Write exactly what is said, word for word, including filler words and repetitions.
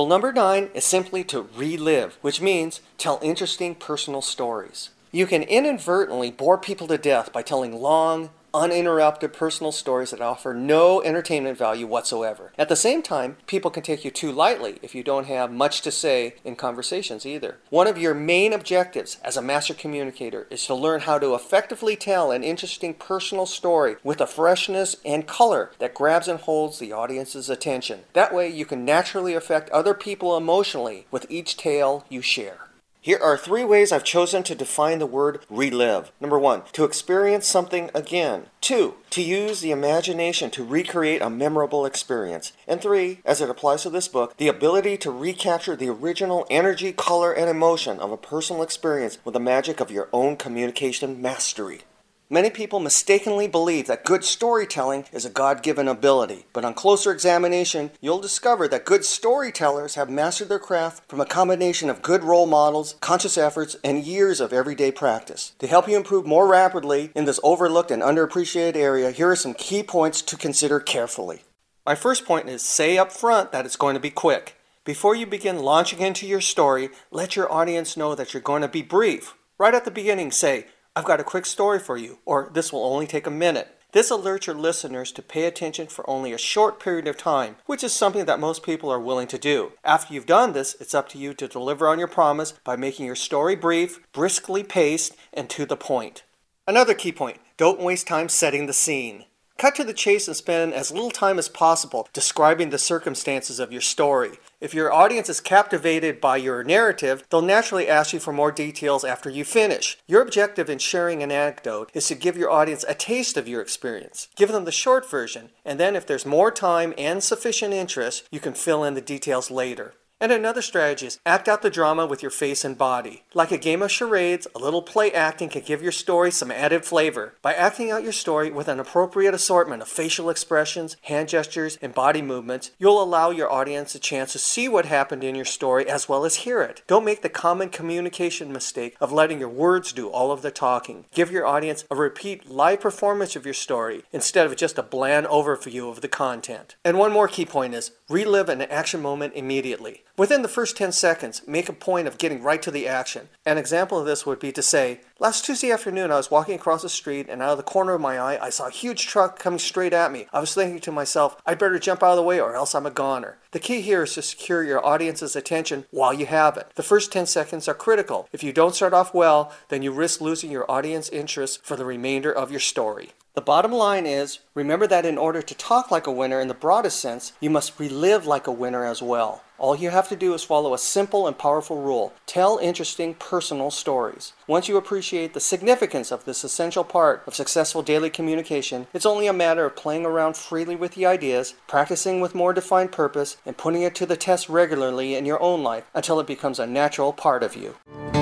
number nine is simply to relive, which means tell interesting personal stories. You can inadvertently bore people to death by telling long, uninterrupted personal stories that offer no entertainment value whatsoever. At the same time, people can take you too lightly if you don't have much to say in conversations either. One of your main objectives as a master communicator is to learn how to effectively tell an interesting personal story with a freshness and color that grabs and holds the audience's attention. That way you can naturally affect other people emotionally with each tale you share. Here are three ways I've chosen to define the word relive. Number one, to experience something again. Two, to use the imagination to recreate a memorable experience. And three, as it applies to this book, the ability to recapture the original energy, color, and emotion of a personal experience with the magic of your own communication mastery. Many people mistakenly believe that good storytelling is a God-given ability, but on closer examination, you'll discover that good storytellers have mastered their craft from a combination of good role models, conscious efforts, and years of everyday practice. To help you improve more rapidly in this overlooked and underappreciated area, here are some key points to consider carefully. My first point is say up front that it's going to be quick. Before you begin launching into your story, let your audience know that you're going to be brief. Right at the beginning, say, "I've got a quick story for you," or "This will only take a minute." This alerts your listeners to pay attention for only a short period of time, which is something that most people are willing to do. After you've done this, it's up to you to deliver on your promise by making your story brief, briskly paced, and to the point. Another key point, don't waste time setting the scene. Cut to the chase and spend as little time as possible describing the circumstances of your story. If your audience is captivated by your narrative, they'll naturally ask you for more details after you finish. Your objective in sharing an anecdote is to give your audience a taste of your experience. Give them the short version, and then if there's more time and sufficient interest, you can fill in the details later. And another strategy is act out the drama with your face and body. Like a game of charades, a little play acting can give your story some added flavor. By acting out your story with an appropriate assortment of facial expressions, hand gestures, and body movements, you'll allow your audience a chance to see what happened in your story as well as hear it. Don't make the common communication mistake of letting your words do all of the talking. Give your audience a repeat live performance of your story instead of just a bland overview of the content. And one more key point is relive an action moment immediately. Within the first ten seconds, make a point of getting right to the action. An example of this would be to say, "Last Tuesday afternoon I was walking across the street and out of the corner of my eye I saw a huge truck coming straight at me. I was thinking to myself, I'd better jump out of the way or else I'm a goner." The key here is to secure your audience's attention while you have it. The first ten seconds are critical. If you don't start off well, then you risk losing your audience interest for the remainder of your story. The bottom line is, remember that in order to talk like a winner in the broadest sense, you must relive like a winner as well. All you have to do is follow a simple and powerful rule. Tell interesting personal stories. Once you appreciate the significance of this essential part of successful daily communication, it's only a matter of playing around freely with the ideas, practicing with more defined purpose, and putting it to the test regularly in your own life until it becomes a natural part of you.